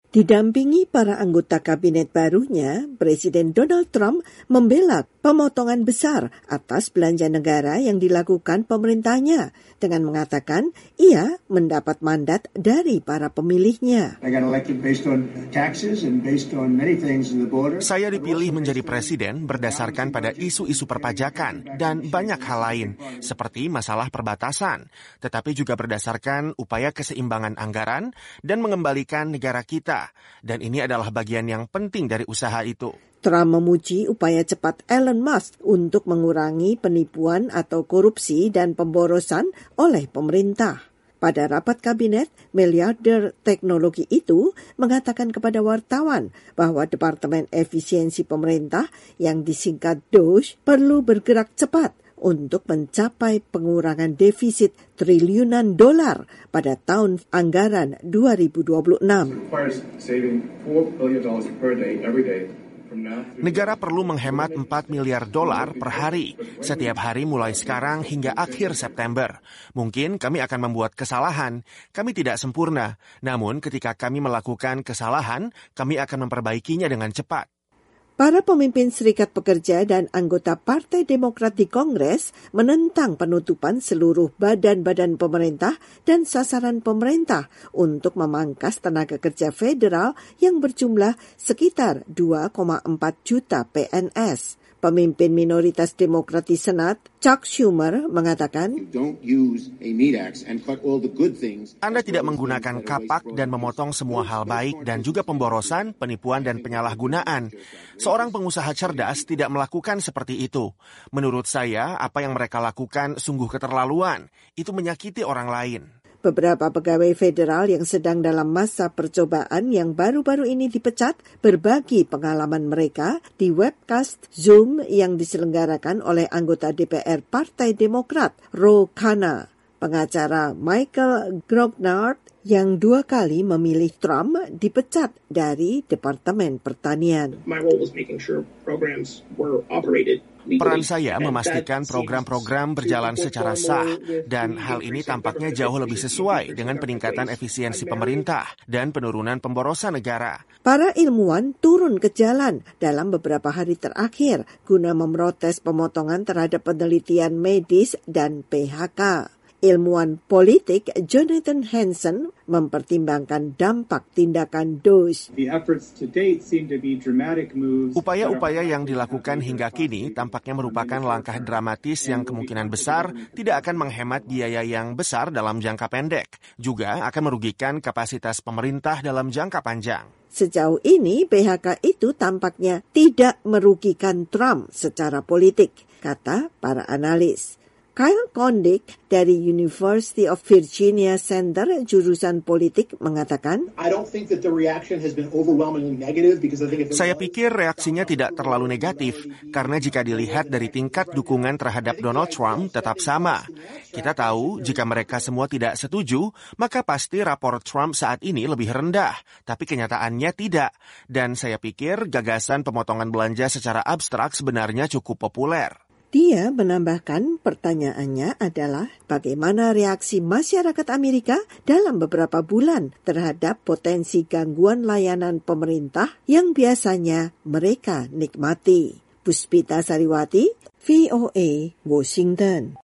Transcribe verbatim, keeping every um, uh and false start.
Didampingi para anggota kabinet barunya, Presiden Donald Trump membela pemotongan besar atas belanja negara yang dilakukan pemerintahnya dengan mengatakan ia mendapat mandat dari para pemilihnya. Saya dipilih menjadi presiden berdasarkan pada isu-isu perpajakan dan banyak hal lain, seperti masalah perbatasan, tetapi juga berdasarkan upaya keseimbangan anggaran dan mengembalikan negara kita. Dan ini adalah bagian yang penting dari usaha itu. Trump memuji upaya cepat Elon Musk untuk mengurangi penipuan atau korupsi dan pemborosan oleh pemerintah. Pada rapat kabinet, miliarder teknologi itu mengatakan kepada wartawan bahwa Departemen Efisiensi Pemerintah yang disingkat D O G E perlu bergerak cepat untuk mencapai pengurangan defisit triliunan dolar pada tahun anggaran dua ribu dua puluh enam. Negara perlu menghemat empat miliar dolar per hari, setiap hari mulai sekarang hingga akhir September. Mungkin kami akan membuat kesalahan, kami tidak sempurna, namun ketika kami melakukan kesalahan, kami akan memperbaikinya dengan cepat. Para pemimpin Serikat Pekerja dan anggota Partai Demokrat di Kongres menentang penutupan seluruh badan-badan pemerintah dan sasaran pemerintah untuk memangkas tenaga kerja federal yang berjumlah sekitar dua koma empat juta P N S. Pemimpin minoritas Demokrat di Senat, Chuck Schumer, mengatakan, Anda tidak menggunakan kapak dan memotong semua hal baik dan juga pemborosan, penipuan, dan penyalahgunaan. Seorang pengusaha cerdas tidak melakukan seperti itu. Menurut saya, apa yang mereka lakukan sungguh keterlaluan. Itu menyakiti orang lain. Beberapa pegawai federal yang sedang dalam masa percobaan yang baru-baru ini dipecat berbagi pengalaman mereka di webcast Zoom yang diselenggarakan oleh anggota D P R Partai Demokrat, Ro Khanna. Pengacara Michael Grognard yang dua kali memilih Trump dipecat dari Departemen Pertanian. My role was making sure programs were operated. Peran saya memastikan program-program berjalan secara sah, dan hal ini tampaknya jauh lebih sesuai dengan peningkatan efisiensi pemerintah dan penurunan pemborosan negara. Para ilmuwan turun ke jalan dalam beberapa hari terakhir guna memprotes pemotongan terhadap penelitian medis dan P H K. Ilmuwan politik Jonathan Hansen mempertimbangkan dampak tindakan D O G E. Upaya-upaya yang dilakukan hingga kini tampaknya merupakan langkah dramatis yang kemungkinan besar tidak akan menghemat biaya yang besar dalam jangka pendek, juga akan merugikan kapasitas pemerintah dalam jangka panjang. Sejauh ini P H K itu tampaknya tidak merugikan Trump secara politik, kata para analis. Kyle Kondik dari University of Virginia Center jurusan politik mengatakan, Saya pikir reaksinya tidak terlalu negatif, karena jika dilihat dari tingkat dukungan terhadap Donald Trump tetap sama. Kita tahu jika mereka semua tidak setuju, maka pasti rapor Trump saat ini lebih rendah, tapi kenyataannya tidak. Dan saya pikir gagasan pemotongan belanja secara abstrak sebenarnya cukup populer. Dia menambahkan pertanyaannya adalah bagaimana reaksi masyarakat Amerika dalam beberapa bulan terhadap potensi gangguan layanan pemerintah yang biasanya mereka nikmati. Puspita Sariwati, V O A, Washington.